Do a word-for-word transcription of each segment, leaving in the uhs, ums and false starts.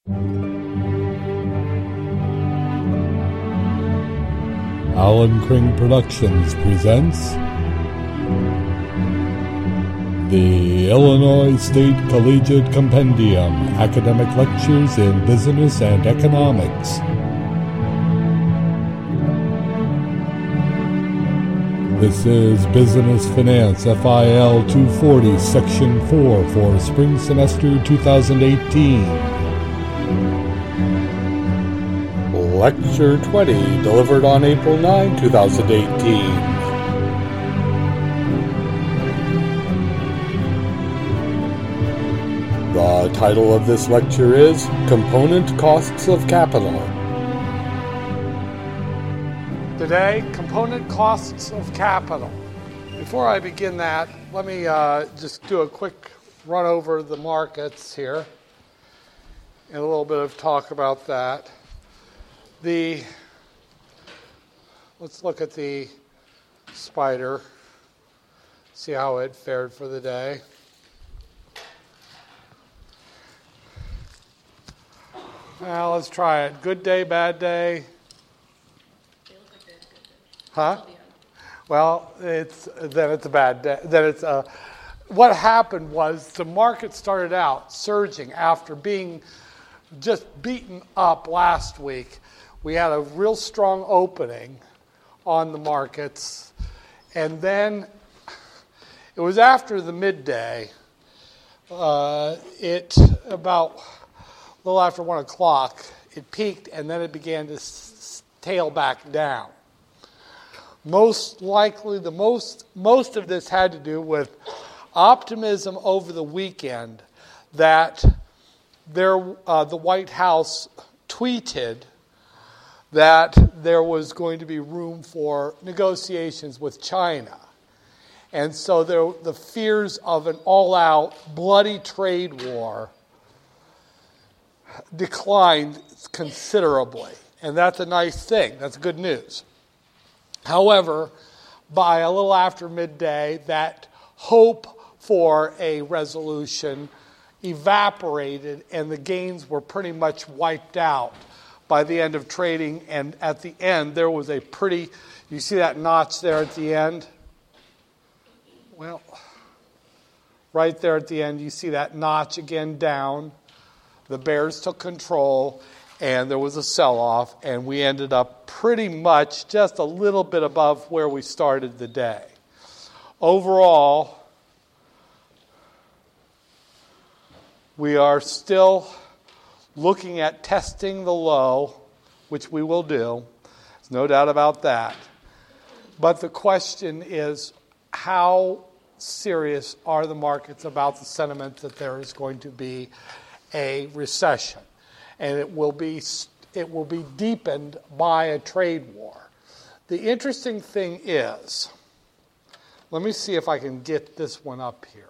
Alan Kring Productions presents the Illinois State Collegiate Compendium, Academic Lectures in Business and Economics. This is Business Finance F I L two forty, Section four for Spring Semester twenty eighteen. Lecture twenty, delivered on April ninth, twenty eighteen. The title of this lecture is Component Costs of Capital. Today, component costs of capital. Before I begin that, let me uh, just do a quick run over the markets here and a little bit of talk about that. The let's look at the spider, see how it fared for the day. Well, let's try it. Good day, bad day. Huh? Well, it's then it's a bad day. Then it's a. What happened was the market started out surging after being just beaten up last week. We had a real strong opening on the markets, and then it was after the midday. Uh, it about a little after one o'clock. It peaked, and then it began to s- tail back down. Most likely, the most most of this had to do with optimism over the weekend that there uh, the White House tweeted that there was going to be room for negotiations with China. And so there, the fears of an all-out bloody trade war declined considerably. And that's a nice thing. That's good news. However, by a little after midday, that hope for a resolution evaporated and the gains were pretty much wiped out by the end of trading. And at the end, there was a pretty, you see that notch there at the end? Well, right there at the end, you see that notch again down. The bears took control, and there was a sell-off, and we ended up pretty much just a little bit above where we started the day. Overall, we are still looking at testing the low, which we will do. There's no doubt about that. But the question is, how serious are the markets about the sentiment that there is going to be a recession? And it will be it will be deepened by a trade war. The interesting thing is, let me see if I can get this one up here.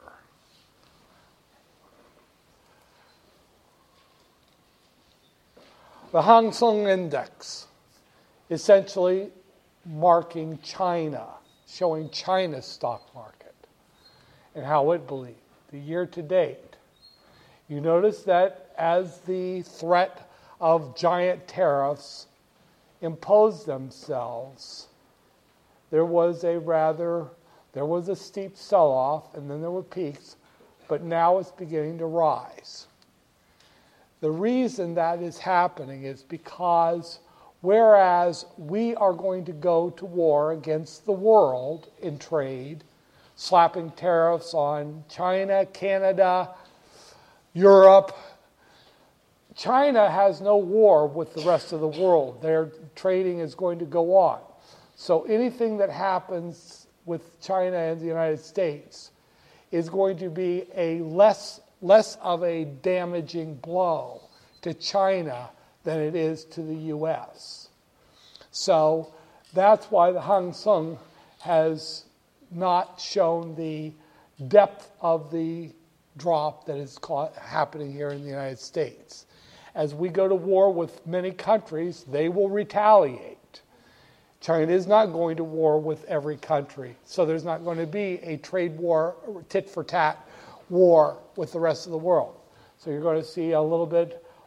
The Hang Seng Index, essentially marking China, showing China's stock market and how it believed. The year to date, you notice that as the threat of giant tariffs imposed themselves, there was a rather, there was a steep sell-off, and then there were peaks, but now it's beginning to rise. The reason that is happening is because whereas we are going to go to war against the world in trade, slapping tariffs on China, Canada, Europe, China has no war with the rest of the world. Their trading is going to go on. So anything that happens with China and the United States is going to be a less less of a damaging blow to China than it is to the U S. So that's why the Hang Seng has not shown the depth of the drop that is caught, happening here in the United States. As we go to war with many countries, they will retaliate. China is not going to war with every country, so there's not going to be a trade war, tit-for-tat war with the rest of the world. So you're going to see a little bit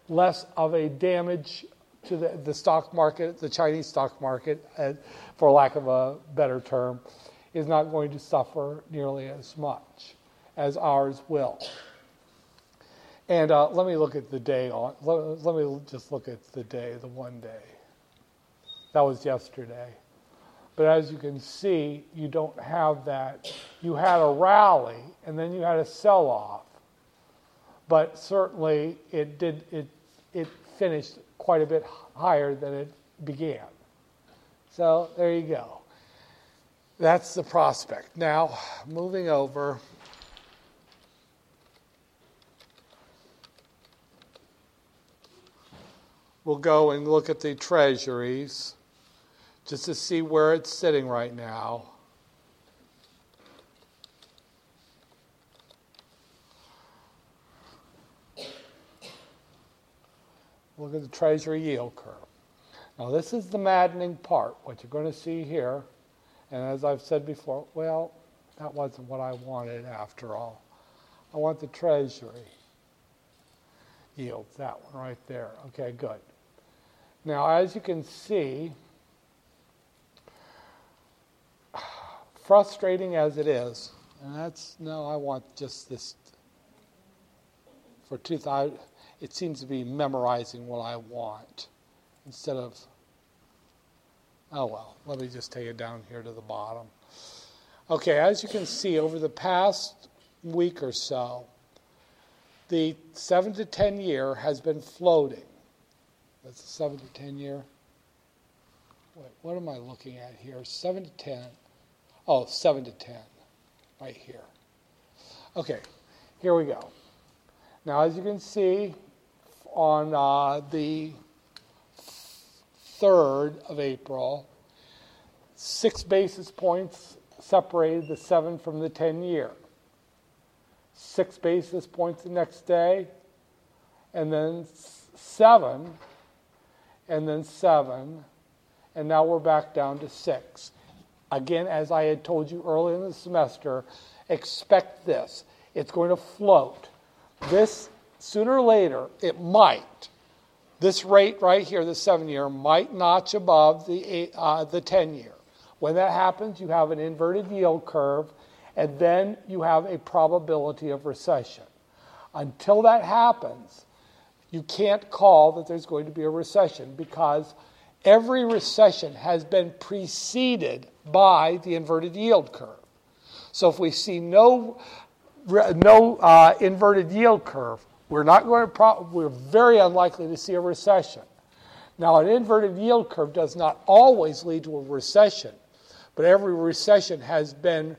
less of a damage to the, the stock market, the Chinese stock market, uh, for lack of a better term, is not going to suffer nearly as much as ours will. And uh, let me look at the day on. Let, let me just look at the day, the one day. That was yesterday. But as you can see, you don't have that. You had a rally, and then you had a sell-off. But certainly, it did. It it finished quite a bit higher than it began. So there you go. That's the prospect. Now, moving over. We'll go and look at the treasuries just to see where it's sitting right now. Look at the Treasury yield curve. Now, this is the maddening part, what you're going to see here. And as I've said before, well, that wasn't what I wanted after all. I want the Treasury yield, that one right there. Okay, good. Now, as you can see, frustrating as it is, and that's, no, I want just this for two thousand. It seems to be memorizing what I want instead of, oh well, let me just take it down here to the bottom. Okay, as you can see, over the past week or so, the seven to ten year has been floating. That's the seven to ten year. Wait, what am I looking at here? seven to ten. Oh, seven to ten, right here. Okay, here we go. Now, as you can see, on uh, the third of April, six basis points separated the seven from the ten year. Six basis points the next day, and then seven, and then seven, and now we're back down to six. Again, as I had told you early in the semester, expect this. It's going to float. This, sooner or later, it might. This rate right here, the seven-year, might notch above the eight, uh, the ten-year. When that happens, you have an inverted yield curve, and then you have a probability of recession. Until that happens, you can't call that there's going to be a recession because every recession has been preceded by the inverted yield curve. So if we see no no uh, inverted yield curve, we're not going to pro- we're very unlikely to see a recession. Now, an inverted yield curve does not always lead to a recession, but every recession has been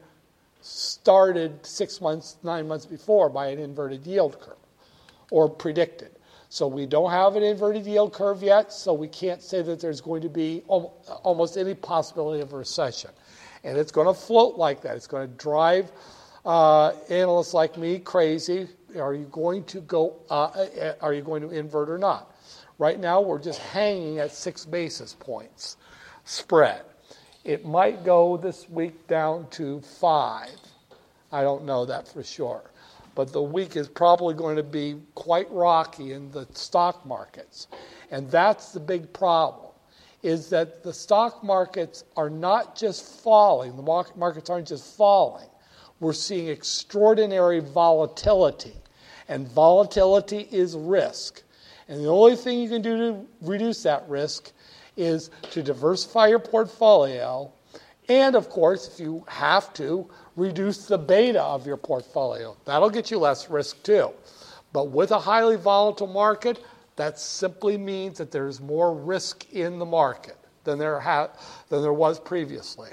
started six months, nine months before by an inverted yield curve, or predicted. So we don't have an inverted yield curve yet, so we can't say that there's going to be almost any possibility of a recession. And it's going to float like that. It's going to drive uh, analysts like me crazy. Are you going to go? Uh, are you going to invert or not? Right now, we're just hanging at six basis points spread. It might go this week down to five. I don't know that for sure. But the week is probably going to be quite rocky in the stock markets. And that's the big problem, is that the stock markets are not just falling. The markets aren't just falling. We're seeing extraordinary volatility. And volatility is risk. And the only thing you can do to reduce that risk is to diversify your portfolio. And, of course, if you have to, reduce the beta of your portfolio. That'll get you less risk, too. But with a highly volatile market, that simply means that there's more risk in the market than there, ha- than there was previously.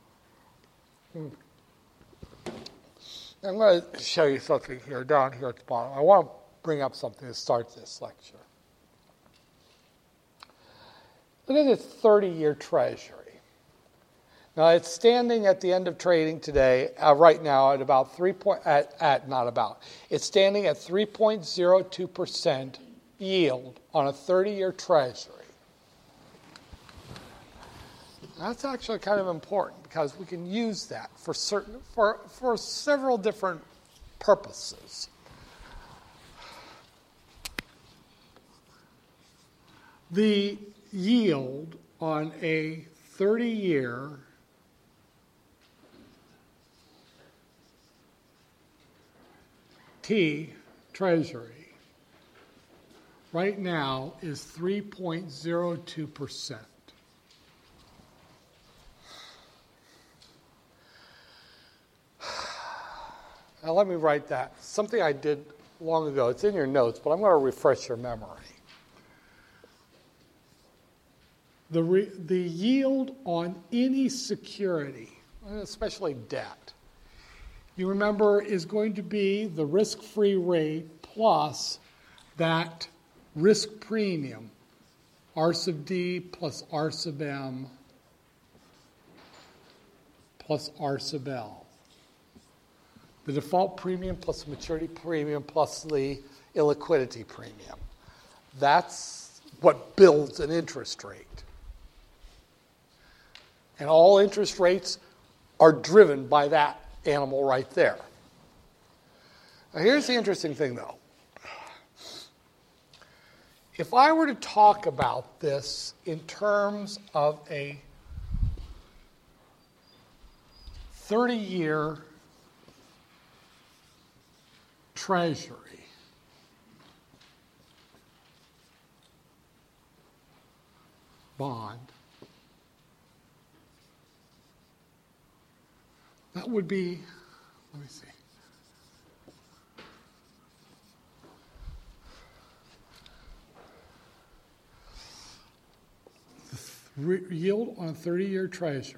Hmm. I'm going to show you something here, down here at the bottom. I want to bring up something to start this lecture. Look at this thirty-year Treasury. Now, it's standing at the end of trading today, uh, right now, at about three point, at, at not about, it's standing at three point zero two percent yield on a thirty-year Treasury. That's actually kind of important because we can use that for certain, for, for several different purposes. The yield on a thirty-year T Treasury right now is three point zero two percent. Now let me write that. Something I did long ago. It's in your notes, but I'm going to refresh your memory. The, re, the yield on any security, especially debt, you remember is going to be the risk-free rate plus that risk premium, R sub D plus R sub M plus R sub L. The default premium plus the maturity premium plus the illiquidity premium. That's what builds an interest rate. And all interest rates are driven by that animal right there. Now here's the interesting thing, though. If I were to talk about this in terms of a thirty-year Treasury, bond, that would be, let me see. The th- yield on a thirty-year Treasury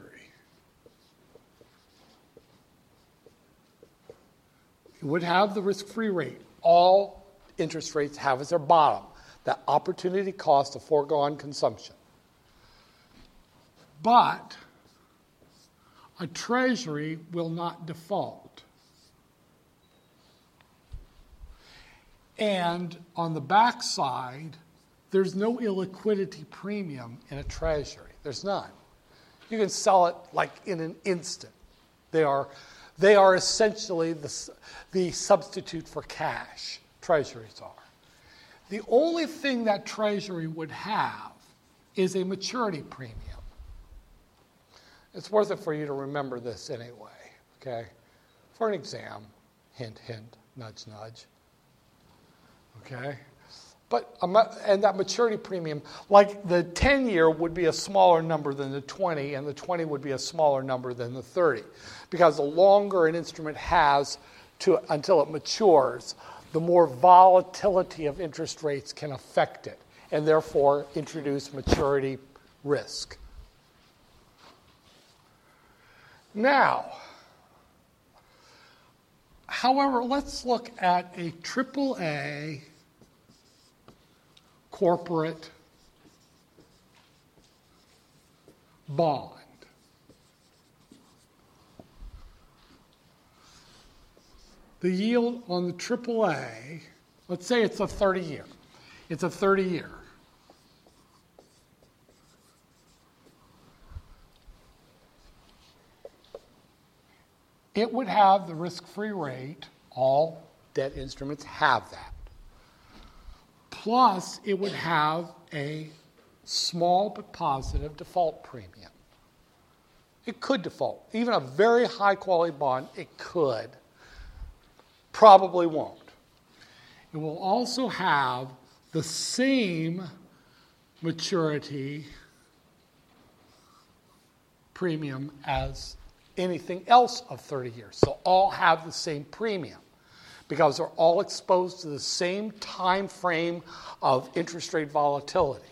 would have the risk-free rate. All interest rates have as their bottom that opportunity cost of foregone consumption. But a Treasury will not default. And on the backside, there's no illiquidity premium in a Treasury. There's none. You can sell it like in an instant. They are, they are essentially the, the substitute for cash. Treasuries are. The only thing that Treasury would have is a maturity premium. It's worth it for you to remember this anyway, okay? For an exam, hint, hint, nudge, nudge, okay? But, and that maturity premium, like the ten-year would be a smaller number than the twenty, and the twenty would be a smaller number than the thirty. Because the longer an instrument has to until it matures, the more volatility of interest rates can affect it, and therefore introduce maturity risk. Now, however, let's look at a triple A corporate bond. The yield on the triple A, let's say it's a thirty-year. It's a thirty-year. It would have the risk-free rate. All debt instruments have that. Plus, it would have a small but positive default premium. It could default. Even a very high-quality bond, it could. Probably won't. It will also have the same maturity premium as anything else of thirty years. So all have the same premium because they're all exposed to the same time frame of interest rate volatility.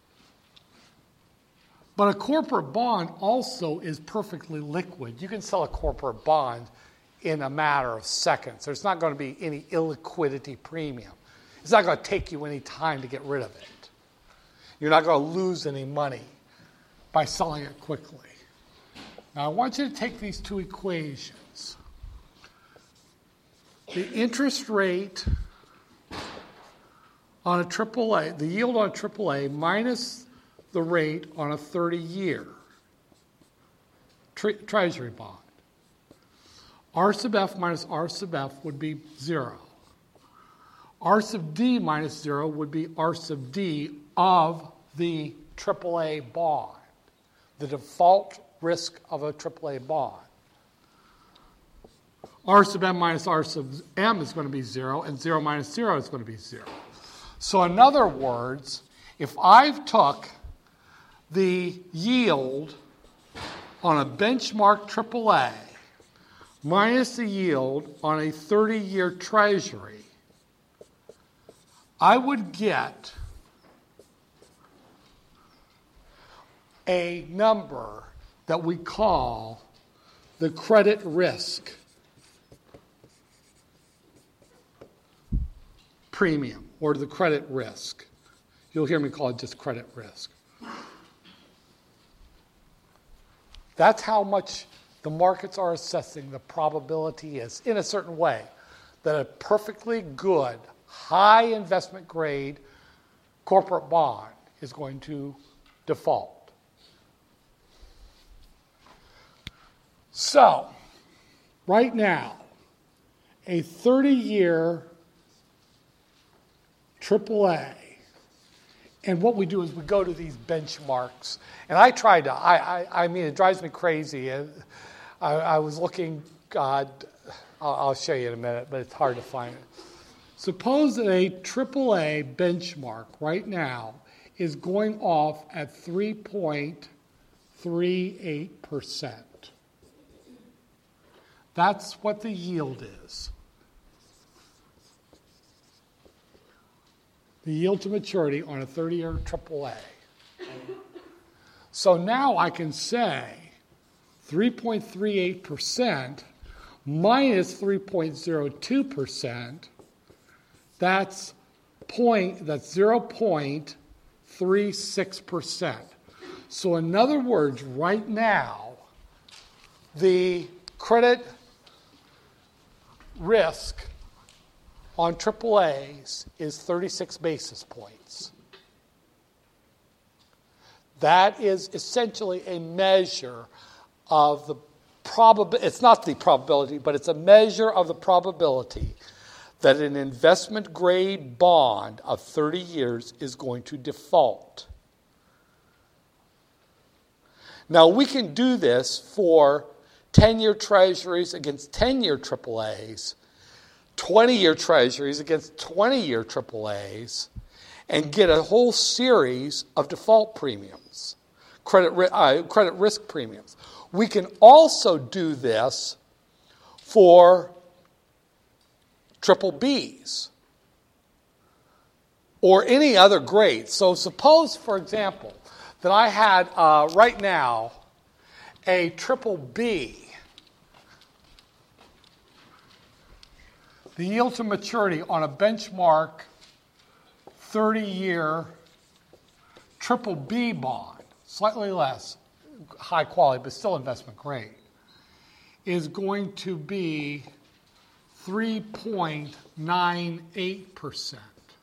But a corporate bond also is perfectly liquid. You can sell a corporate bond in a matter of seconds. There's not going to be any illiquidity premium. It's not going to take you any time to get rid of it. You're not going to lose any money by selling it quickly. Now, I want you to take these two equations. The interest rate on a triple A, the yield on a triple A minus the rate on a thirty-year tre- Treasury bond. R sub F minus R sub F would be zero. R sub D minus zero would be R sub D of the triple A bond, the default risk of a triple A bond. R sub m minus R sub m is going to be zero, and zero minus zero is going to be zero. So in other words, if I've took the yield on a benchmark triple A minus the yield on a thirty-year treasury, I would get a number that we call the credit risk premium, or the credit risk. You'll hear me call it just credit risk. That's how much the markets are assessing the probability is, in a certain way, that a perfectly good, high investment grade corporate bond is going to default. So, right now, a thirty-year triple A, and what we do is we go to these benchmarks, and I tried to, I, I, I mean, it drives me crazy. I, I was looking, God, I'll, I'll show you in a minute, but it's hard to find it. Suppose that a triple A benchmark right now is going off at three point three eight percent. That's what the yield is. The yield to maturity on a thirty-year triple A. So now I can say three point three eight percent minus three point zero two percent, that's point that's zero point three six percent. So in other words, right now, the credit risk on triple A's is thirty-six basis points. That is essentially a measure of the probability. It's not the probability, but it's a measure of the probability that an investment grade bond of thirty years is going to default. Now, we can do this for ten-year treasuries against ten-year triple A's, twenty-year treasuries against twenty-year triple A's, and get a whole series of default premiums, credit, uh, credit risk premiums. We can also do this for triple B's or any other grade. So suppose, for example, that I had uh, right now a triple B. The yield to maturity on a benchmark thirty-year triple B bond, slightly less high quality, but still investment grade, is going to be three point nine eight percent.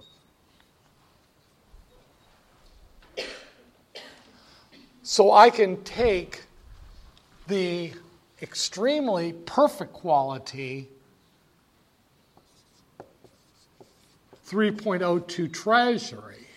So I can take the extremely perfect quality three point oh two Treasury,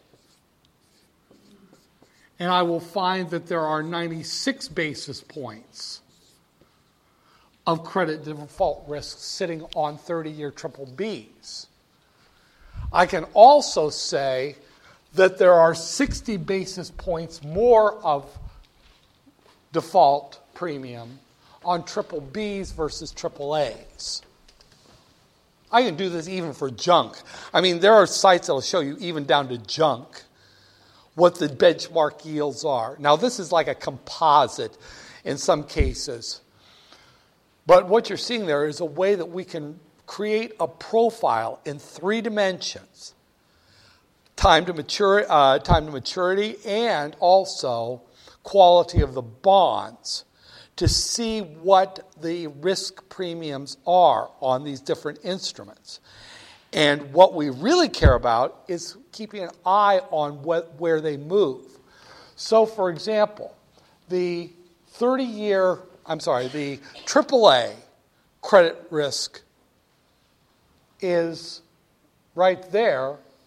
and I will find that there are ninety-six basis points of credit default risk sitting on thirty-year triple B's. I can also say that there are sixty basis points more of default premium on triple B's versus triple A's. I can do this even for junk. I mean, there are sites that will show you even down to junk what the benchmark yields are. Now, this is like a composite in some cases. But what you're seeing there is a way that we can create a profile in three dimensions. Time to mature, uh, time to maturity, and also quality of the bonds, to see what the risk premiums are on these different instruments. And what we really care about is keeping an eye on what, where they move. So, for example, the thirty-year, I'm sorry, the triple A credit risk is right there,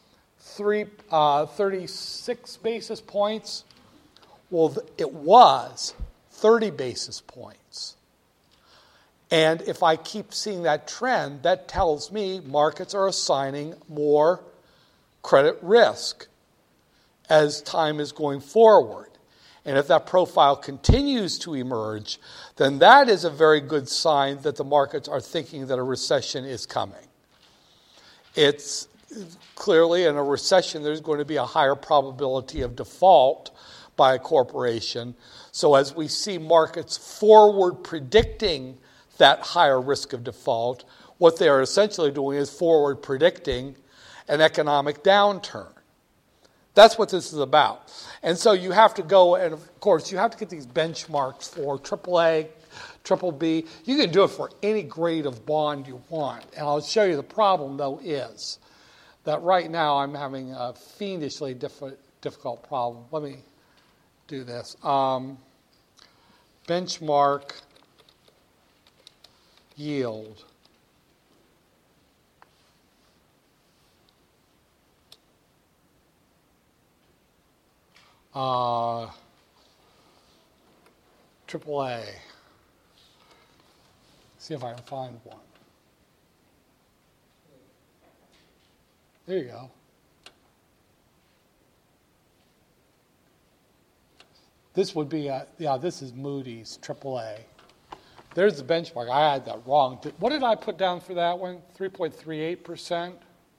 three, uh, thirty-six basis points. Well, it was thirty basis points. And if I keep seeing that trend, that tells me markets are assigning more credit risk as time is going forward. And if that profile continues to emerge, then that is a very good sign that the markets are thinking that a recession is coming. It's clearly in a recession, there's going to be a higher probability of default by a corporation. So as we see markets forward predicting that higher risk of default, what they are essentially doing is forward predicting an economic downturn. That's what this is about. And so you have to go, and of course, you have to get these benchmarks for triple A, triple B. You can do it for any grade of bond you want. And I'll show you the problem, though, is that right now I'm having a fiendishly diff- difficult problem. Let me do this. Um, benchmark yield. Uh, triple A. See if I can find one. There you go. This would be, a, yeah, this is Moody's triple A. There's the benchmark. I had that wrong. Did, what did I put down for that one? three point three eight percent?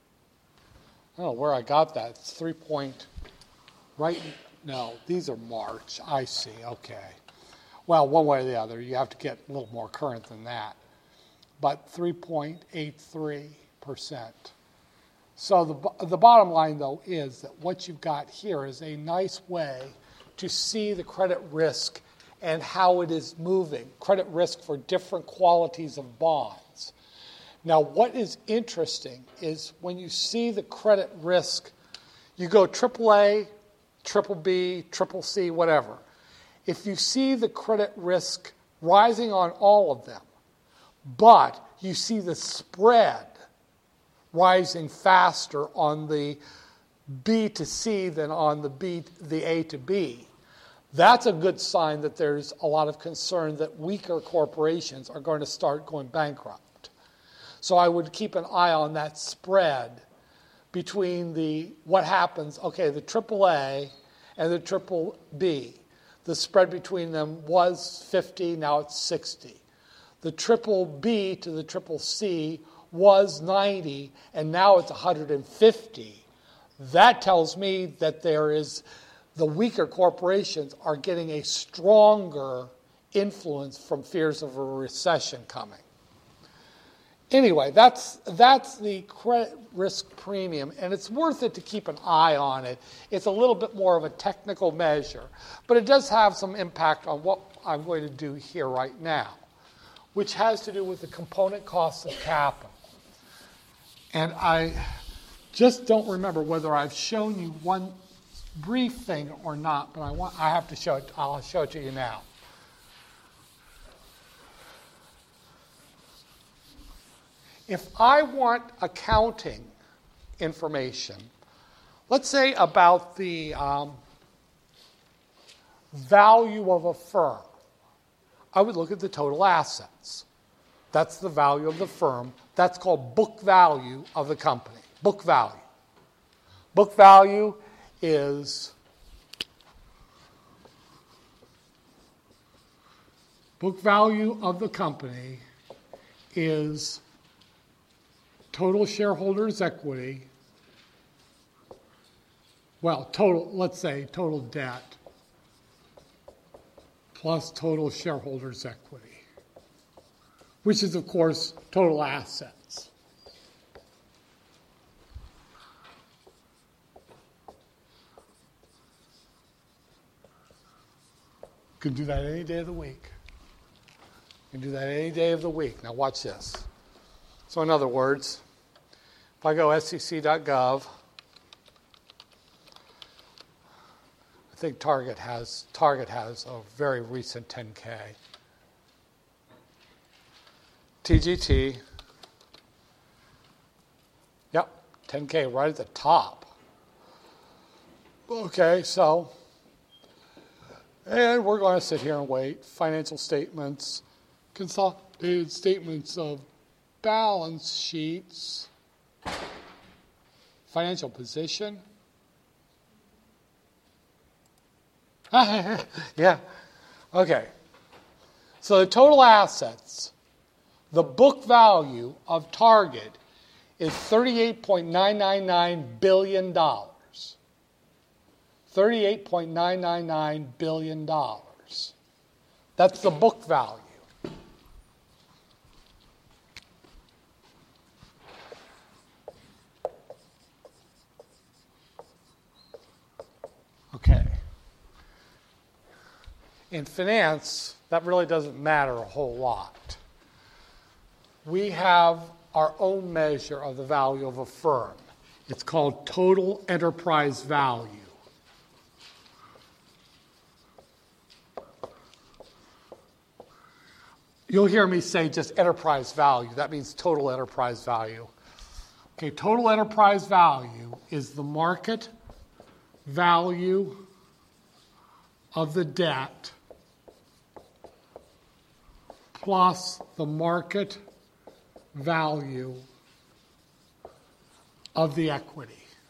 I don't know where I got that. It's three point, right? No, these are March. I see. Okay. Well, one way or the other, you have to get a little more current than that. But three point eight three percent. So the, the bottom line, though, is that what you've got here is a nice way to see the credit risk and how it is moving, credit risk for different qualities of bonds. Now, what is interesting is when you see the credit risk, you go triple A, triple B, triple C, whatever. If you see the credit risk rising on all of them, but you see the spread rising faster on the B to C than on the B, the A to B, that's a good sign that there's a lot of concern that weaker corporations are going to start going bankrupt. So I would keep an eye on that spread between the what happens, okay, the triple A and the triple B. The spread between them was fifty, now it's sixty. The triple B to the triple C was ninety, and now it's one hundred fifty. That tells me that there is the weaker corporations are getting a stronger influence from fears of a recession coming. Anyway, that's that's the credit risk premium, and it's worth it to keep an eye on it. It's a little bit more of a technical measure, but it does have some impact on what I'm going to do here right now, which has to do with the component costs of capital. And I just don't remember whether I've shown you one brief thing or not, but I want I have to show it. I'll show it to you now. If I want accounting information, let's say about the um, value of a firm, I would look at the total assets. That's the value of the firm. That's called book value of the company. Book value. Book value is book value of the company is total shareholders' equity, well, total, let's say total debt plus total shareholders' equity, which is, of course, total assets. You can do that any day of the week. You can do that any day of the week. Now watch this. So in other words, if I go S E C dot gov, I think Target has Target has a very recent ten K. T G T, yep, ten K right at the top. Okay, so, and we're going to sit here and wait. Financial statements, consolidated statements of balance sheets, financial position. Yeah, okay. So the total assets, the book value of Target is thirty-eight point nine nine nine billion dollars. thirty-eight point nine nine nine billion dollars. That's the book value. Okay. In finance, that really doesn't matter a whole lot. We have our own measure of the value of a firm. It's called total enterprise value. You'll hear me say just enterprise value. That means total enterprise value. Okay, total enterprise value is the market value of the debt plus the market value of the equity.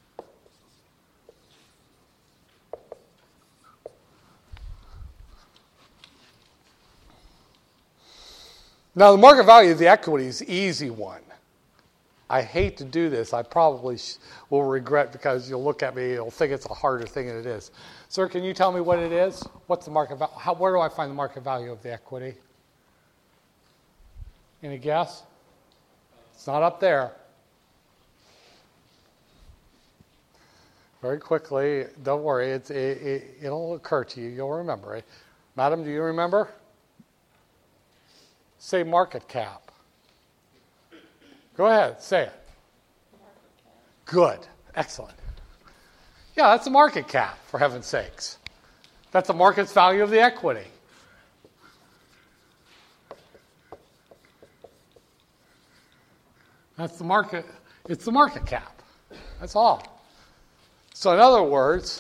Now, the market value of the equity is the easy one. I hate to do this. I probably sh- will regret because you'll look at me and you'll think it's a harder thing than it is. Sir, can you tell me what it is? What's the market value? How, where do I find the market value of the equity? Any guess? It's not up there. Very quickly, don't worry, it's, it, it, it'll occur to you. You'll remember it. Madam, do you remember? Say market cap. Go ahead, say it. Good, excellent. Yeah, that's the market cap, for heaven's sakes. That's the market's value of the equity. That's the market, it's the market cap. That's all. So in other words,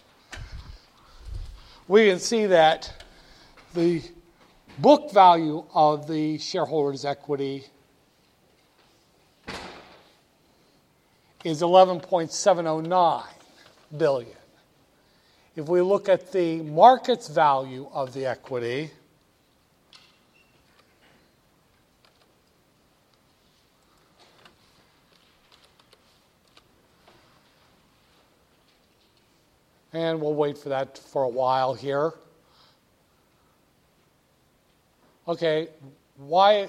we can see that the book value of the shareholders' equity is eleven point seven oh nine billion dollars. If we look at the market's value of the equity, and we'll wait for that for a while here. Okay, why?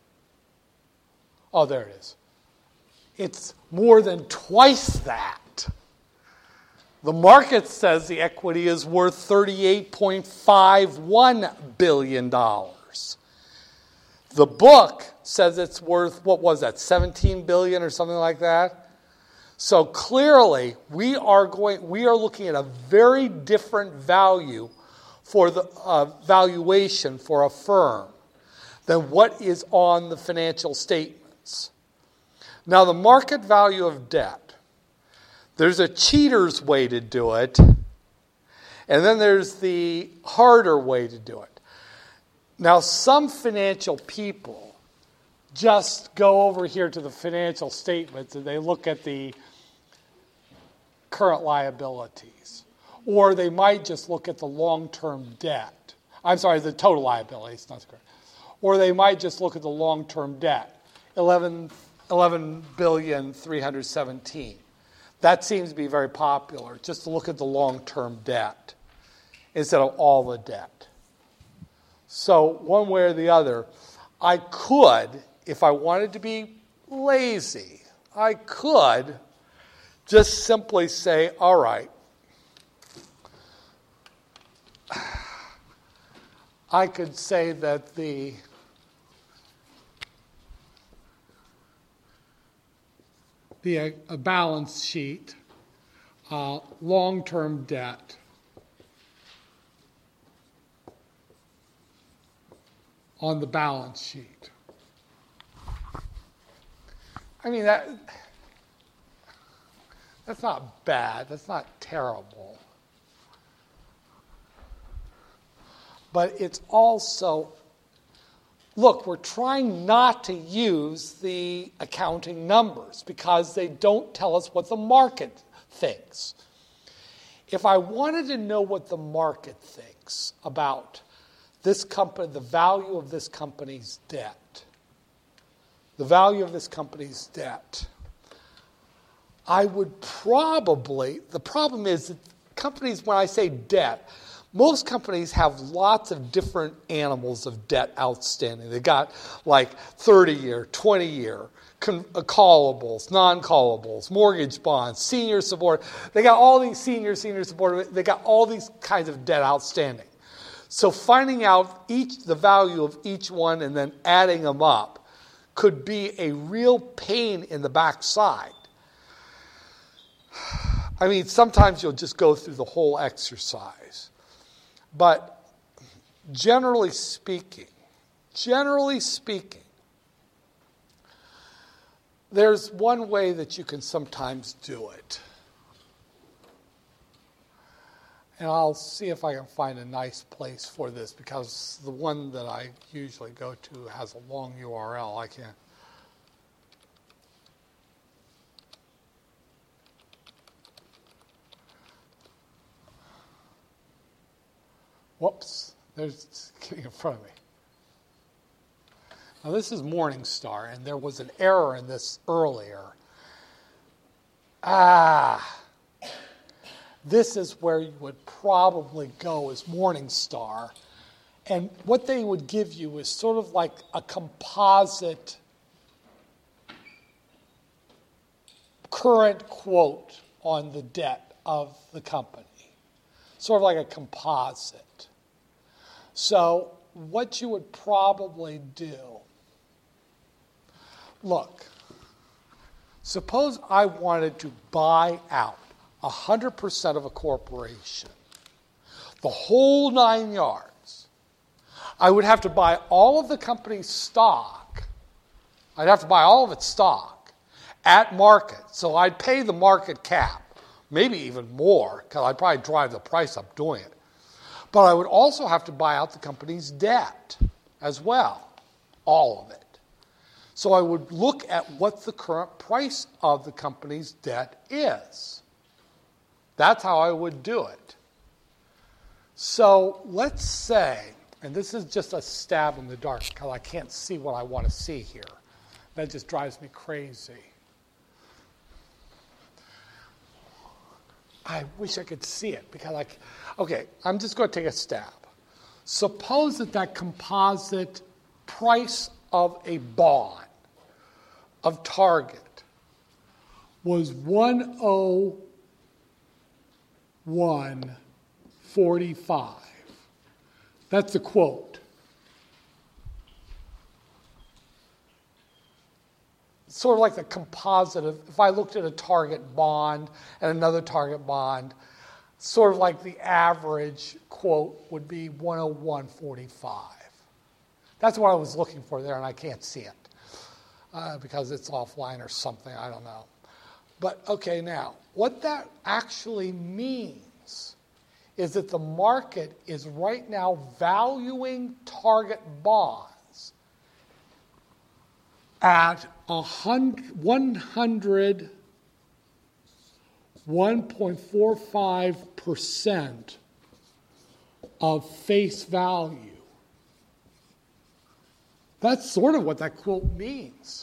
Oh, there it is. It's more than twice that. The market says the equity is worth thirty-eight point five one billion dollars. The book says it's worth, what was that, seventeen billion dollars or something like that? So clearly, we are going. We are looking at a very different value for the uh, valuation for a firm than what is on the financial statements. Now, the market value of debt, there's a cheater's way to do it, and then there's the harder way to do it. Now, some financial people just go over here to the financial statements and they look at the current liabilities. Or they might just look at the long-term debt. I'm sorry, the total liabilities, not correct. Or they might just look at the long-term debt, eleven billion three hundred seventeen. That seems to be very popular, just to look at the long-term debt instead of all the debt. So one way or the other, I could, if I wanted to be lazy, I could just simply say, all right, I could say that the the a, a balance sheet, uh, long-term debt, on the balance sheet. I mean, that that's not bad. That's not terrible. but it's also, look, we're trying not to use the accounting numbers because they don't tell us what the market thinks. If I wanted to know what the market thinks about this company, the value of this company's debt, the value of this company's debt, I would probably, the problem is that companies, when I say debt, most companies have lots of different animals of debt outstanding. They got like thirty-year, twenty-year, con- callables, non-callables, mortgage bonds, senior support. They got all these senior, senior support. They got all these kinds of debt outstanding. So finding out each the value of each one and then adding them up could be a real pain in the backside. I mean, sometimes you'll just go through the whole exercise. But generally speaking, generally speaking, there's one way that you can sometimes do it. And I'll see if I can find a nice place for this, because the one that I usually go to has a long U R L. I can't. Whoops, there's it's getting in front of me. Now this is Morningstar, and there was an error in this earlier. Ah, this is where you would probably go as Morningstar. And what they would give you is sort of like a composite current quote on the debt of the company. Sort of like a composite. So what you would probably do, look, suppose I wanted to buy out one hundred percent of a corporation, the whole nine yards. I would have to buy all of the company's stock. I'd have to buy all of its stock at market. So I'd pay the market cap, maybe even more, because I'd probably drive the price up doing it. But I would also have to buy out the company's debt as well, all of it. So I would look at what the current price of the company's debt is. That's how I would do it. So let's say, and this is just a stab in the dark because I can't see what I want to see here. That just drives me crazy. I wish I could see it because I, okay, I'm just going to take a stab. Suppose that that composite price of a bond of Target was one oh one forty-five. That's the quote. Sort of like the composite of, if I looked at a Target bond and another Target bond, sort of like the average quote would be one oh one forty-five. That's what I was looking for there, and I can't see it uh, because it's offline or something, I don't know. But okay, now, what that actually means is that the market is right now valuing Target bonds at one hundred one point four five percent of face value. That's sort of what that quote means.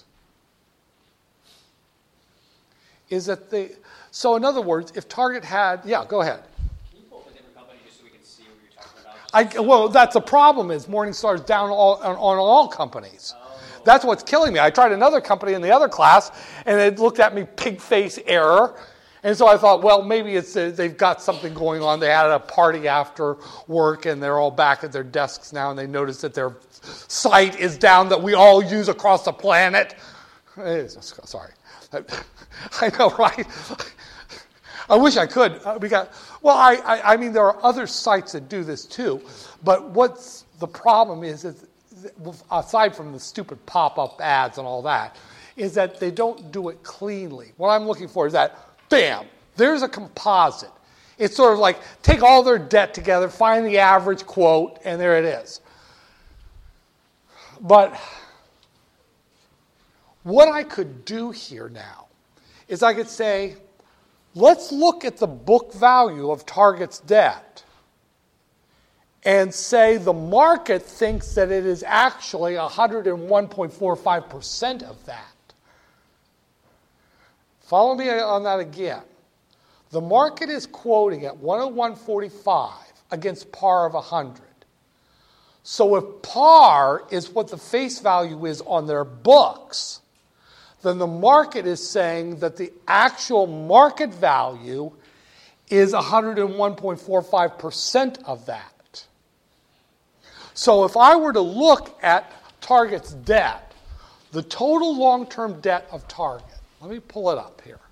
Is that they, so in other words, if Target had, yeah, go ahead. Can you pull up a different company just so we can see what you're talking about? I, well, that's the problem is Morningstar's down all, on, on all companies. Oh. That's what's killing me. I tried another company in the other class, and it looked at me pig face error. And so I thought, well, maybe it's uh, they've got something going on. They had a party after work, and they're all back at their desks now, and they notice that their site is down that we all use across the planet. Sorry. I know, right? I wish I could. Uh, we got, well, I, I, I mean, there are other sites that do this too. But what's the problem is, is, aside from the stupid pop-up ads and all that, is that they don't do it cleanly. What I'm looking for is that, bam, there's a composite. It's sort of like take all their debt together, find the average quote, and there it is. But what I could do here now is I could say, let's look at the book value of Target's debt and say the market thinks that it is actually one hundred one point four five percent of that. Follow me on that again. The market is quoting at one oh one forty-five against par of one hundred. So if par is what the face value is on their books, then the market is saying that the actual market value is one hundred one point four five percent of that. So if I were to look at Target's debt, the total long-term debt of Target, let me pull it up here.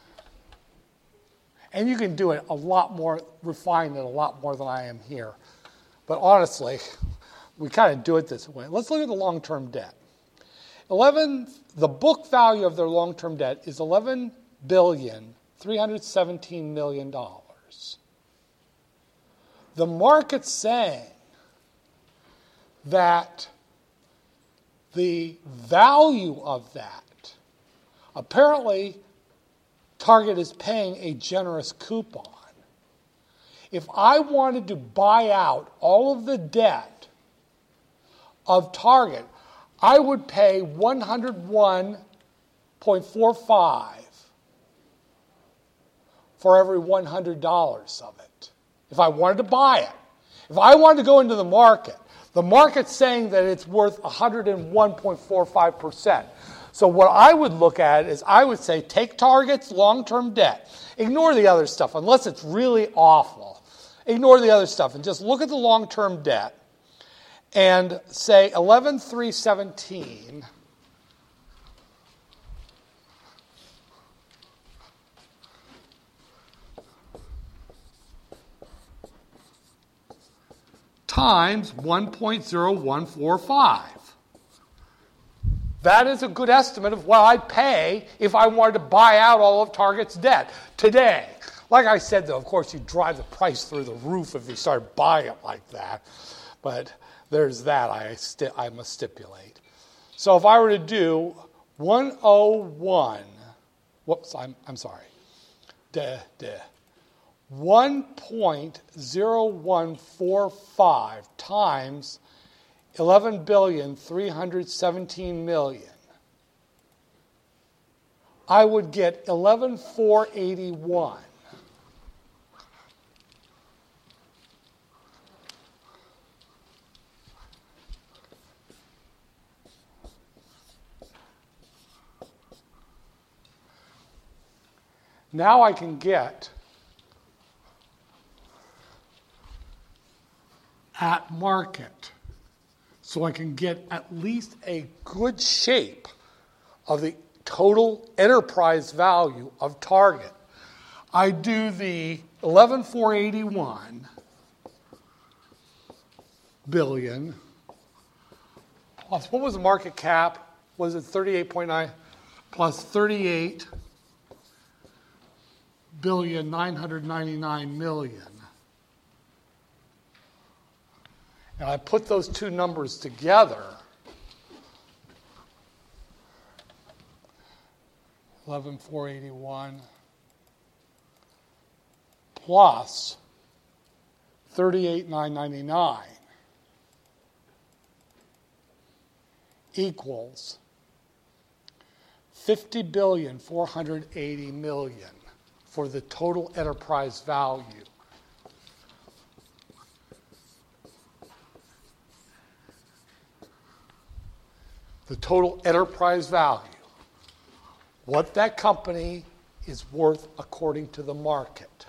And you can do it a lot more, refine it a lot more than I am here. But honestly, we kind of do it this way. Let's look at the long-term debt. eleven, the book value of their long-term debt is eleven billion three hundred seventeen million dollars. The market's saying that the value of that, apparently Target is paying a generous coupon. If I wanted to buy out all of the debt of Target, I would pay one hundred one point four five for every one hundred dollars of it, if I wanted to buy it. If I wanted to go into the market, the market's saying that it's worth one hundred one point four five percent. So what I would look at is I would say take Target's long-term debt. Ignore the other stuff unless it's really awful. Ignore the other stuff and just look at the long-term debt and say eleven three seventeen times one point zero one four five. That is a good estimate of what I'd pay if I wanted to buy out all of Target's debt today. Like I said, though, of course, you drive the price through the roof if you start buying it like that. But there's that I, sti- I must stipulate. So if I were to do one oh one, whoops, I'm, I'm sorry, duh, duh, one point zero one four five times eleven billion three hundred seventeen million, I would get eleven thousand four hundred eighty-one. Now I can get at market. So I can get at least a good shape of the total enterprise value of Target. I do the eleven thousand four hundred eighty-one billion plus, what was the market cap? Was it thirty-eight point nine plus thirty-eight billion nine hundred ninety-nine million. And I put those two numbers together, eleven thousand four hundred eighty-one plus thirty-eight thousand nine hundred ninety-nine equals fifty billion four hundred eighty million for the total enterprise value. The total enterprise value, what that company is worth according to the market,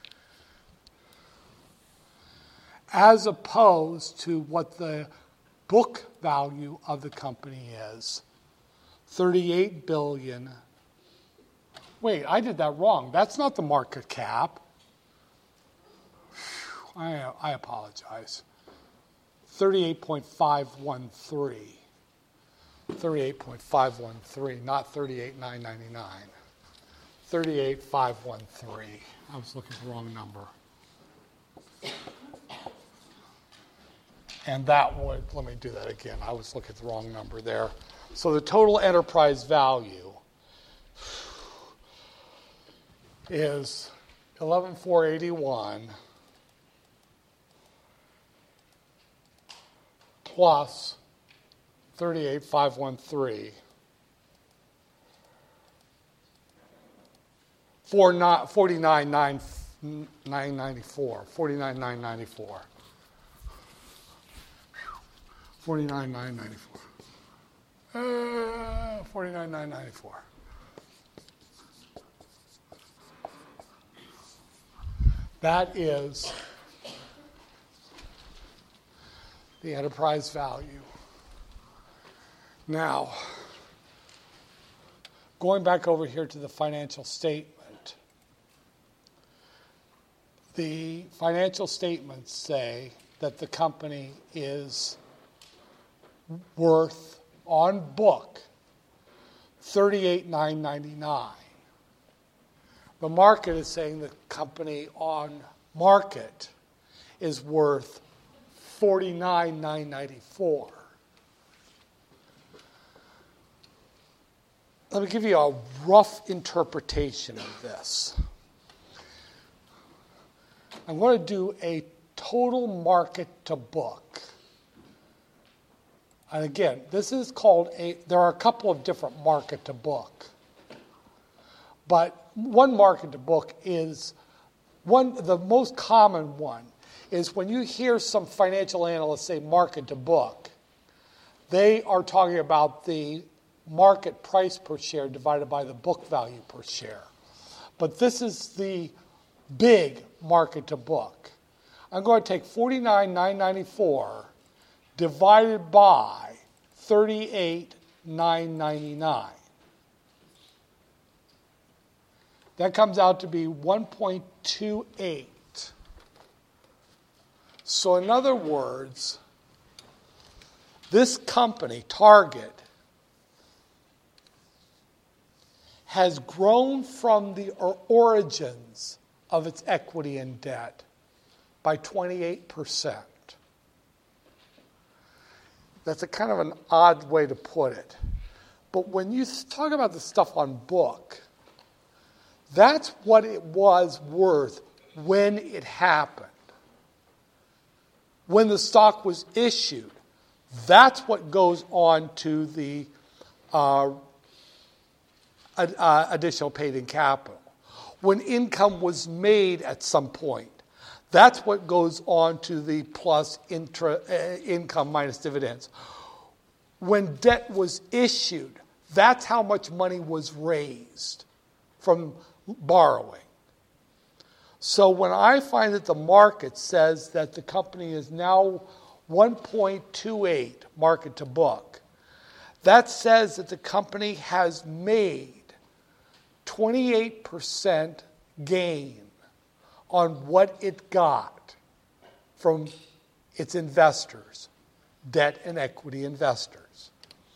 as opposed to what the book value of the company is, thirty-eight billion dollars. Wait, I did that wrong. That's not the market cap. I, I apologize. thirty-eight point five one three. thirty-eight point five one three, not thirty-eight thousand nine hundred ninety-nine. thirty-eight five one three. I was looking at the wrong number. And that would, let me do that again. I was looking at the wrong number there. So the total enterprise value is eleven thousand four hundred eighty-one plus thirty-eight thousand five hundred thirteen. forty-nine thousand nine hundred ninety-four. forty-nine thousand nine hundred ninety-four. forty-nine thousand nine hundred ninety-four. Uh, forty-nine thousand nine hundred ninety-four. That is the enterprise value. Now, going back over here to the financial statement, the financial statements say that the company is worth on book thirty-eight thousand nine hundred ninety-nine. The market is saying the company on market is worth forty-nine thousand nine hundred ninety-four. Let me give you a rough interpretation of this. I'm going to do a total market to book. And again, this is called a, there are a couple of different market to book. But one market to book is, one, the most common one is when you hear some financial analysts say market to book, they are talking about the market price per share divided by the book value per share. But this is the big market to book. I'm going to take forty-nine thousand nine hundred ninety-four divided by thirty-eight thousand nine hundred ninety-nine. That comes out to be one point two eight. So in other words, this company, Target, has grown from the origins of its equity and debt by twenty-eight percent. That's a kind of an odd way to put it. But when you talk about the stuff on book, that's what it was worth when it happened. When the stock was issued, that's what goes on to the uh, uh, additional paid-in capital. When income was made at some point, that's what goes on to the plus intra, uh, income minus dividends. When debt was issued, that's how much money was raised from borrowing. So when I find that the market says that the company is now one point two eight market to book, that says that the company has made twenty-eight percent gain on what it got from its investors, debt and equity investors.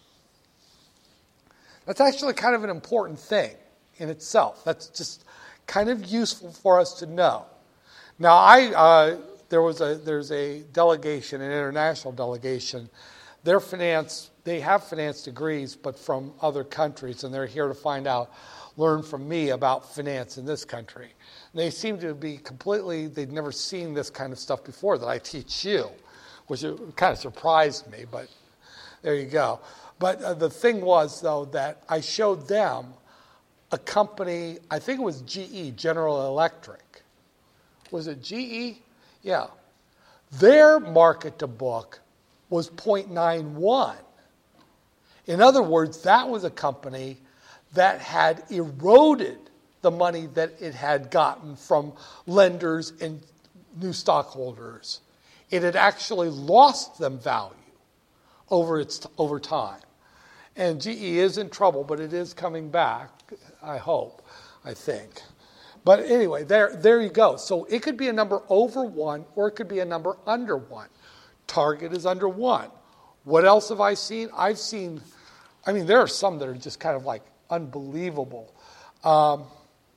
That's actually kind of an important thing in itself. That's just kind of useful for us to know. Now, I uh, there was a there's a delegation, an international delegation. Their finance, they have finance degrees, but from other countries, and they're here to find out, learn from me about finance in this country. And they seem to be completely, they'd never seen this kind of stuff before that I teach you, which kind of surprised me, but there you go. But uh, the thing was, though, that I showed them a company, I think it was G E, General Electric. Was it G E? Yeah. Their market to book was zero point nine one. In other words, that was a company that had eroded the money that it had gotten from lenders and new stockholders. It had actually lost them value over its over time. And G E is in trouble, but it is coming back, I hope, I think. But anyway, there, there you go. So it could be a number over one, or it could be a number under one. Target is under one. What else have I seen? I've seen, I mean, there are some that are just kind of like unbelievable. Um,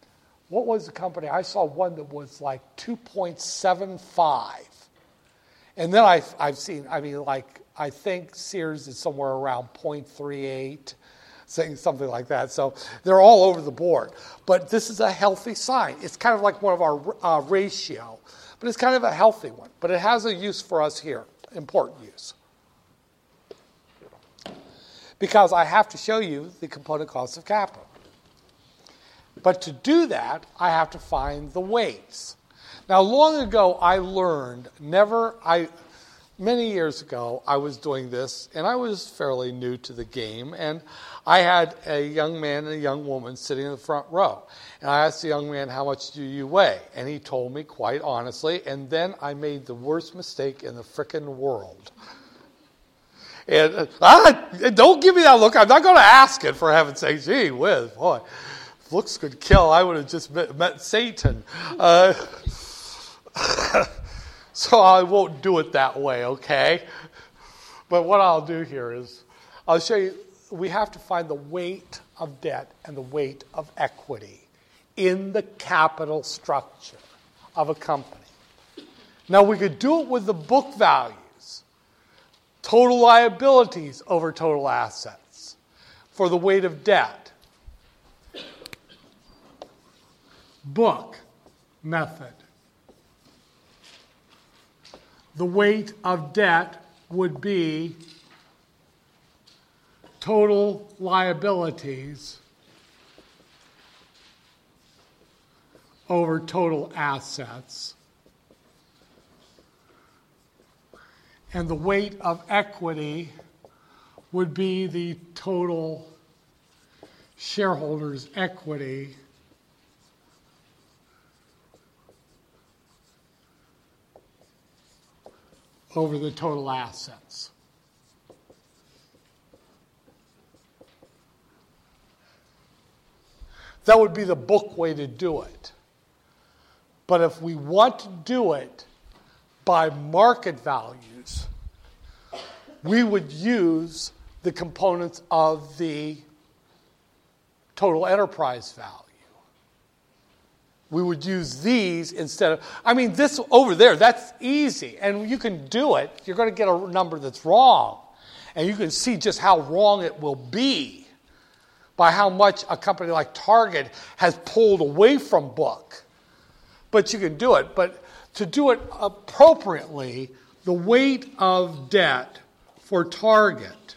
what was the company? I saw one that was like two point seven five. And then I've, I've seen, I mean, like, I think Sears is somewhere around zero point three eight, saying something like that. So they're all over the board. But this is a healthy sign. It's kind of like one of our uh, ratio, but it's kind of a healthy one. But it has a use for us here, important use. Because I have to show you the component cost of capital. But to do that, I have to find the weights. Now, long ago, I learned never, I, many years ago, I was doing this, and I was fairly new to the game, and I had a young man and a young woman sitting in the front row. And I asked the young man, how much do you weigh? And he told me quite honestly, and then I made the worst mistake in the frickin' world. And uh, ah, don't give me that look. I'm not going to ask it, for heaven's sake. Gee whiz, boy, if looks could kill, I would have just met, met Satan. Uh, so I won't do it that way, okay? But what I'll do here is I'll show you, we have to find the weight of debt and the weight of equity in the capital structure of a company. Now, we could do it with the book values, total liabilities over total assets for the weight of debt. Book method. The weight of debt would be total liabilities over total assets. And the weight of equity would be the total shareholders' equity over the total assets. That would be the book way to do it. But if we want to do it by market values, we would use the components of the total enterprise value. We would use these instead of, I mean, this over there, that's easy. And you can do it. You're going to get a number that's wrong. And you can see just how wrong it will be by how much a company like Target has pulled away from book. But you can do it. But to do it appropriately, the weight of debt for Target,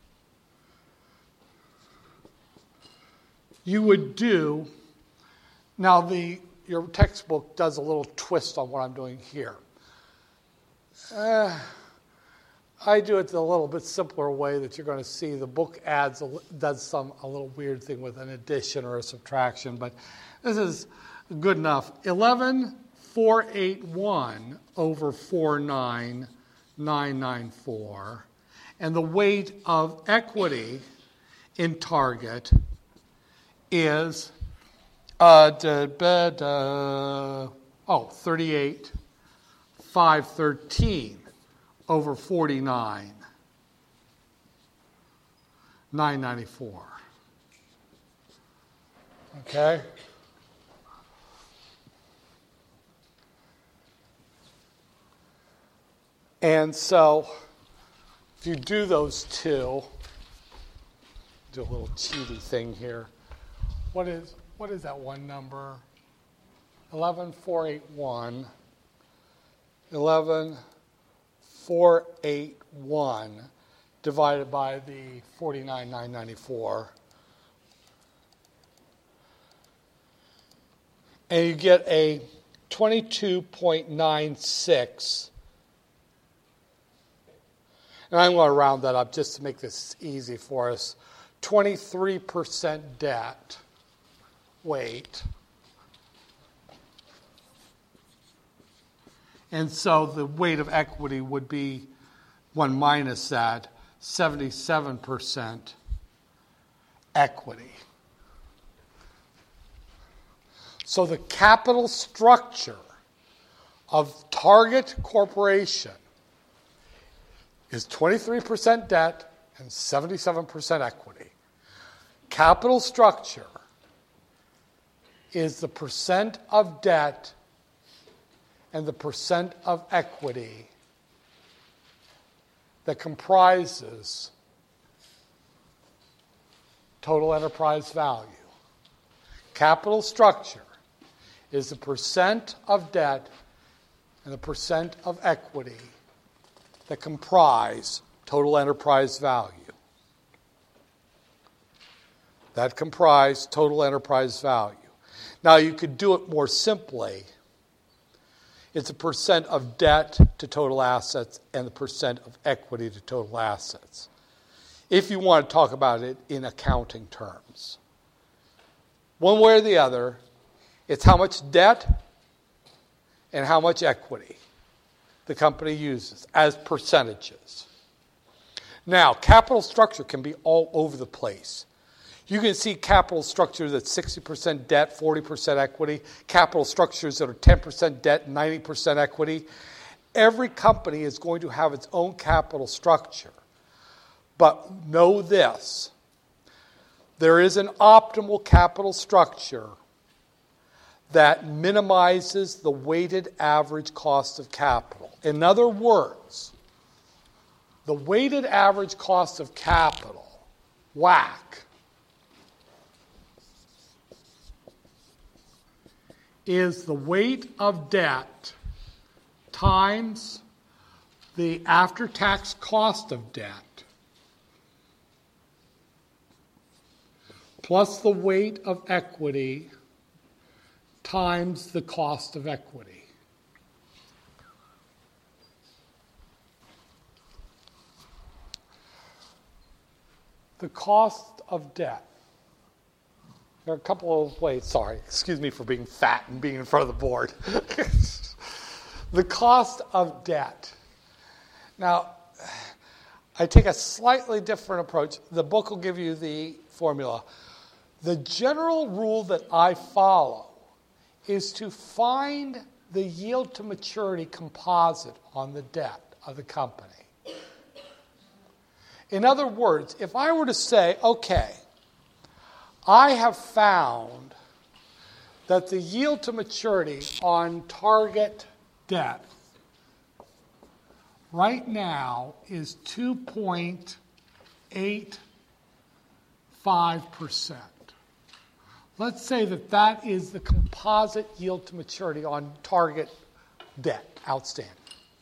you would do, now the your textbook does a little twist on what I'm doing here. Uh, I do it the little bit simpler way that you're going to see. The book adds a, does some a little weird thing with an addition or a subtraction, but this is good enough. eleven four eighty-one over four nine nine nine four, and the weight of equity in Target is uh, da, da, da, oh thirty-eight five thirteen over forty-nine nine ninety-four. Okay. And so, if you do those two, do a little cheaty thing here. What is what is that one number? eleven four eighty-one. eleven four eighty-one divided by the forty-nine nine ninety-four. And you get a twenty-two point nine six. And I'm going to round that up just to make this easy for us. twenty-three percent debt weight. And so the weight of equity would be, one minus that, seventy-seven percent equity. So the capital structure of Target Corporation is twenty-three percent debt and seventy-seven percent equity. Capital structure, is the percent of debt and the percent of equity that comprises total enterprise value. Capital structure is the percent of debt and the percent of equity that comprise total enterprise value. That comprise total enterprise value. Now, you could do it more simply. It's a percent of debt to total assets and the percent of equity to total assets, if you want to talk about it in accounting terms. One way or the other, it's how much debt and how much equity the company uses as percentages. Now, capital structure can be all over the place. You can see capital structures that's sixty percent debt, forty percent equity, capital structures that are ten percent debt, ninety percent equity. Every company is going to have its own capital structure. But know this, there is an optimal capital structure that minimizes the weighted average cost of capital. In other words, the weighted average cost of capital, W A C, is the weight of debt times the after-tax cost of debt plus the weight of equity times the cost of equity. The cost of debt. There are a couple of ways. Sorry, excuse me for being fat and being in front of the board. The cost of debt. Now, I take a slightly different approach. The book will give you the formula. The general rule that I follow is to find the yield to maturity composite on the debt of the company. In other words, if I were to say, okay, I have found that the yield to maturity on target debt right now is two point eight five percent. Let's say that that is the composite yield to maturity on target debt outstanding.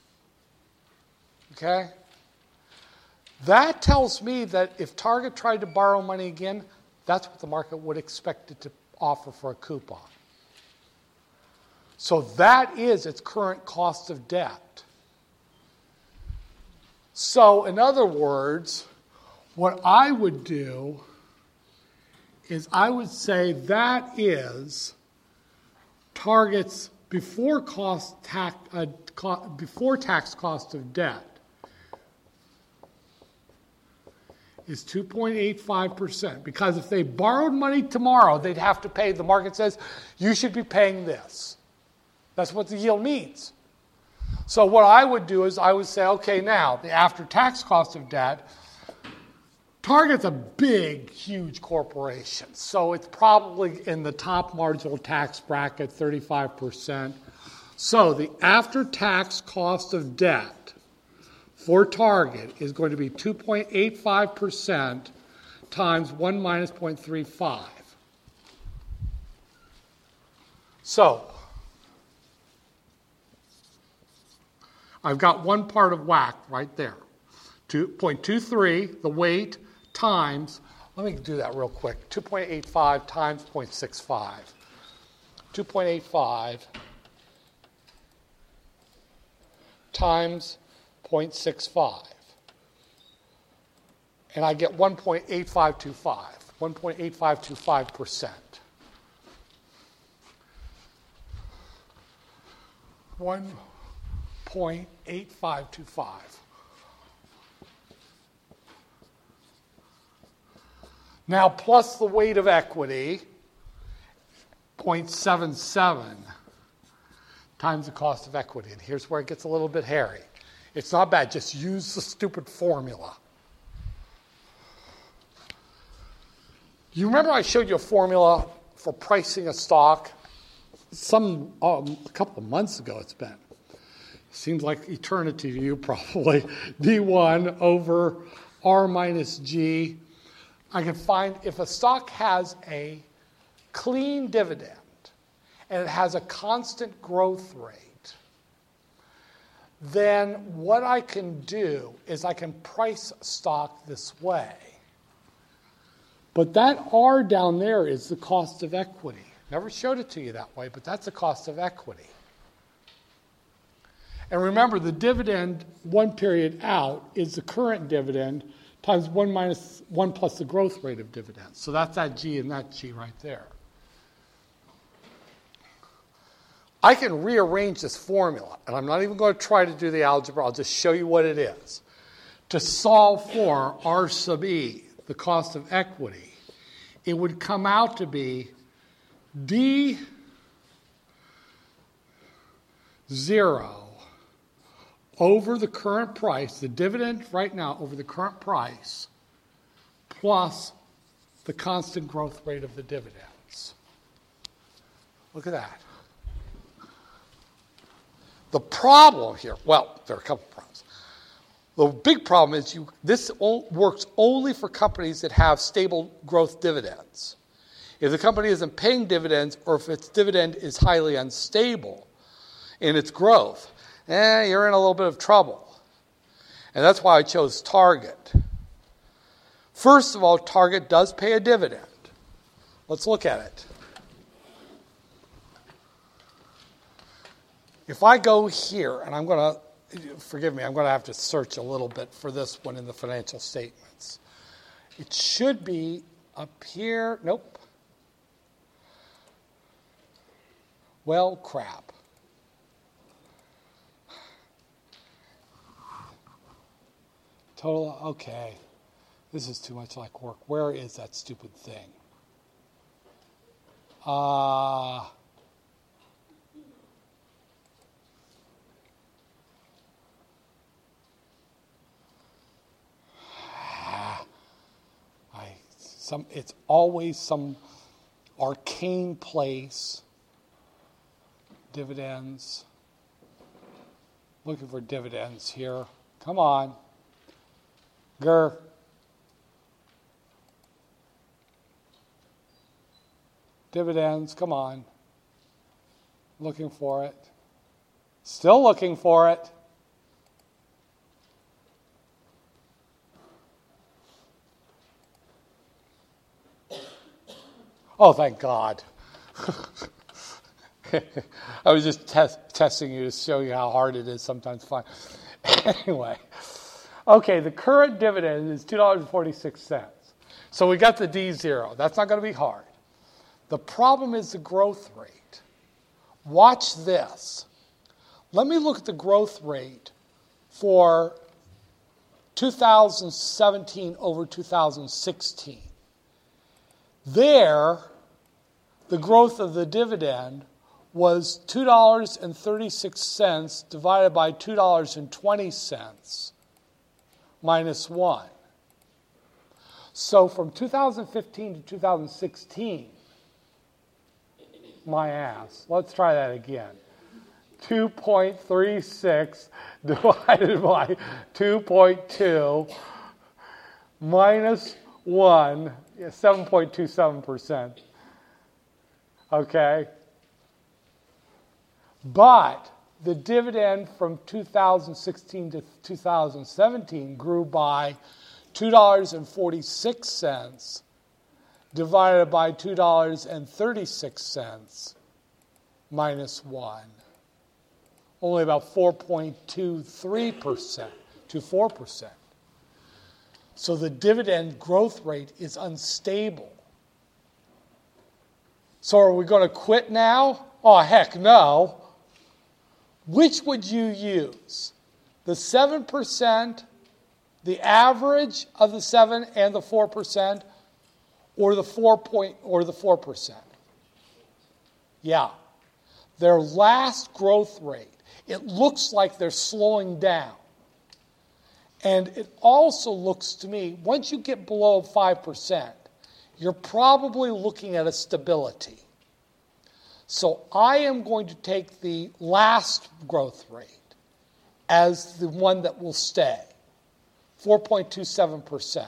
Okay? That tells me that if Target tried to borrow money again, that's what the market would expect it to offer for a coupon. So that is its current cost of debt. So, in other words, what I would do is I would say that is Target's before cost tax, uh, co- before tax cost of debt is two point eight five percent. Because if they borrowed money tomorrow, they'd have to pay, the market says, you should be paying this. That's what the yield means. So what I would do is I would say, okay, now, the after-tax cost of debt, Target's a big, huge corporation. So it's probably in the top marginal tax bracket, thirty-five percent. So the after-tax cost of debt for Target is going to be two point eight five percent times one minus zero point three five. So, I've got one part of W A C right there. two point two three, the weight, times, let me do that real quick, two point eight five times zero point six five. two point eight five times zero point six five. And I get one point eight five two five, one point eight five two five percent. one point eight five two five. Now, plus the weight of equity, zero point seven seven times the cost of equity. And here's where it gets a little bit hairy. It's not bad. Just use the stupid formula. You remember I showed you a formula for pricing a stock, some um, a couple of months ago it's been. Seems like eternity to you probably. D one over R minus G. I can find if a stock has a clean dividend and it has a constant growth rate, then what I can do is I can price stock this way. But that R down there is the cost of equity. Never showed it to you that way, but that's the cost of equity. And remember, the dividend one period out is the current dividend times one minus one plus the growth rate of dividends. So that's that G and that G right there. I can rearrange this formula, and I'm not even going to try to do the algebra. I'll just show you what it is. To solve for R sub E, the cost of equity, it would come out to be D zero over the current price, the dividend right now over the current price, plus the constant growth rate of the dividends. Look at that. The problem here, well, there are a couple of problems. The big problem is you. This works only for companies that have stable growth dividends. If the company isn't paying dividends or if its dividend is highly unstable in its growth, eh, you're in a little bit of trouble. And that's why I chose Target. First of all, Target does pay a dividend. Let's look at it. If I go here, and I'm going to, forgive me, I'm going to have to search a little bit for this one in the financial statements. It should be up here. Nope. Well, crap. Total, okay. This is too much like work. Where is that stupid thing? Uh, I, some, it's always some arcane place. Dividends. Looking for dividends here. Come on. Grr. Dividends, come on. Looking for it. Still looking for it. Oh, thank God. I was just te- testing you to show you how hard it is sometimes to find. Anyway. Okay, the current dividend is two dollars and forty-six cents. So we got the D zero. That's not going to be hard. The problem is the growth rate. Watch this. Let me look at the growth rate for two thousand seventeen over two thousand sixteen. There, the growth of the dividend was two dollars and thirty-six cents divided by two dollars and twenty cents. Minus one. So from two thousand fifteen to two thousand sixteen, my ass, let's try that again. two point three six divided by two point two minus one, seven point two seven percent. Okay? But the dividend from two thousand sixteen to two thousand seventeen grew by two dollars and forty-six cents divided by two dollars and thirty-six cents minus one. Only about four point two three percent to four percent. So the dividend growth rate is unstable. So are we going to quit now? Oh, heck no. Which would you use? The seven percent, the average of the seven and the four percent, or the four point or the four percent? Yeah. Their last growth rate, it looks like they're slowing down. And it also looks to me, once you get below five percent, you're probably looking at a stability. So I am going to take the last growth rate as the one that will stay, four point two seven percent.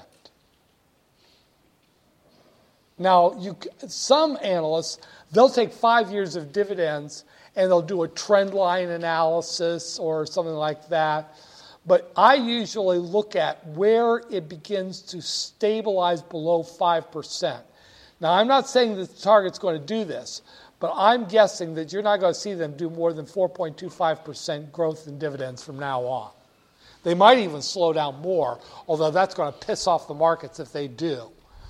Now, you, some analysts, they'll take five years of dividends and they'll do a trend line analysis or something like that. But I usually look at where it begins to stabilize below five percent. Now, I'm not saying that the target's going to do this, but I'm guessing that you're not going to see them do more than four point two five percent growth in dividends from now on. They might even slow down more, although that's going to piss off the markets if they do.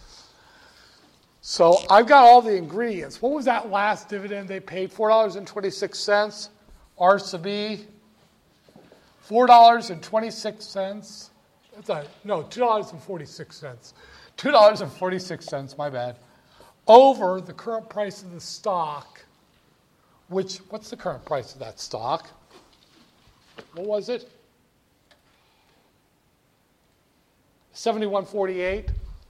So I've got all the ingredients. What was that last dividend they paid? four dollars and twenty-six cents. R S B, four dollars and twenty-six cents. That's a, no, two dollars and forty-six cents. two dollars and forty-six cents, my bad. Over the current price of the stock, which, what's the current price of that stock? What was it? seventy-one forty-eight.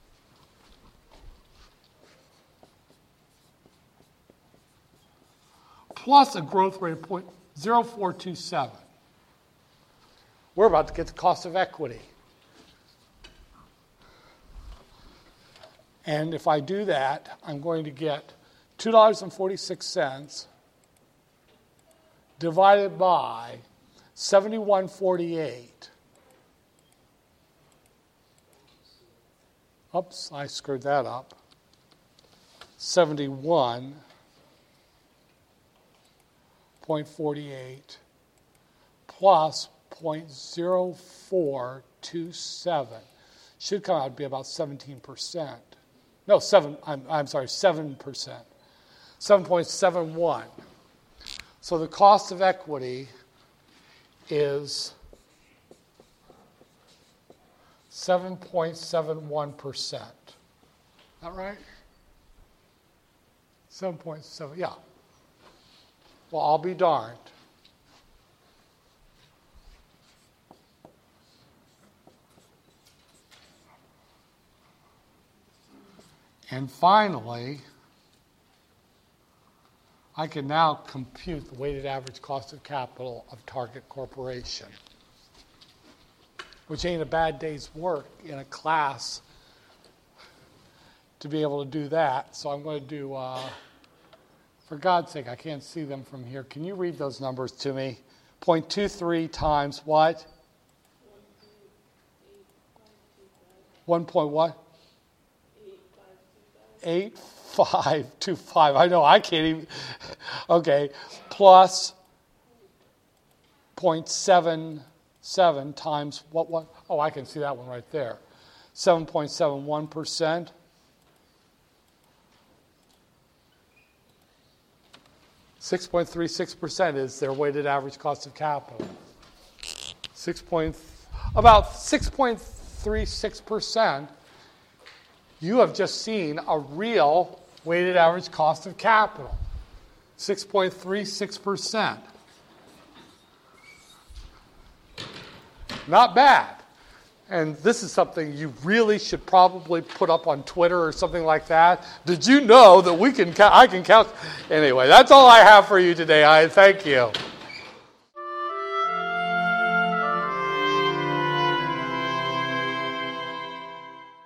Plus a growth rate of zero point zero four two seven. We're about to get the cost of equity. And if I do that, I'm going to get two dollars and forty-six cents divided by seventy-one forty-eight. Oops, I screwed that up. seventy-one point four eight plus zero point zero four two seven should come out to be about seventeen percent. No, seven. I'm, I'm sorry, seven percent. seven point seven one. So the cost of equity is seven point seven one percent. Is that right? seven point seven, yeah. Well, I'll be darned. And finally, I can now compute the weighted average cost of capital of Target Corporation, which ain't a bad day's work in a class to be able to do that. So I'm going to do, uh, for God's sake, I can't see them from here. Can you read those numbers to me? zero point two three times what? One point what? eight five two five. I know, I can't even. Okay. Plus zero point seven seven times what, what? Oh, I can see that one right there. seven point seven one percent. six point three six percent is their weighted average cost of capital. Six point, about six point three six percent. You have just seen a real weighted average cost of capital, six point three six percent. Not bad. And this is something you really should probably put up on Twitter or something like that. Did you know that we can? I can count? Anyway, that's all I have for you today. I thank you.